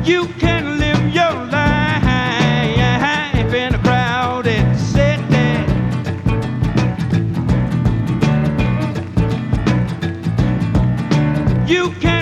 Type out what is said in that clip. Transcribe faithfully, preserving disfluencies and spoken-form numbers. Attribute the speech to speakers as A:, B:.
A: You can live your life in a crowded city. You can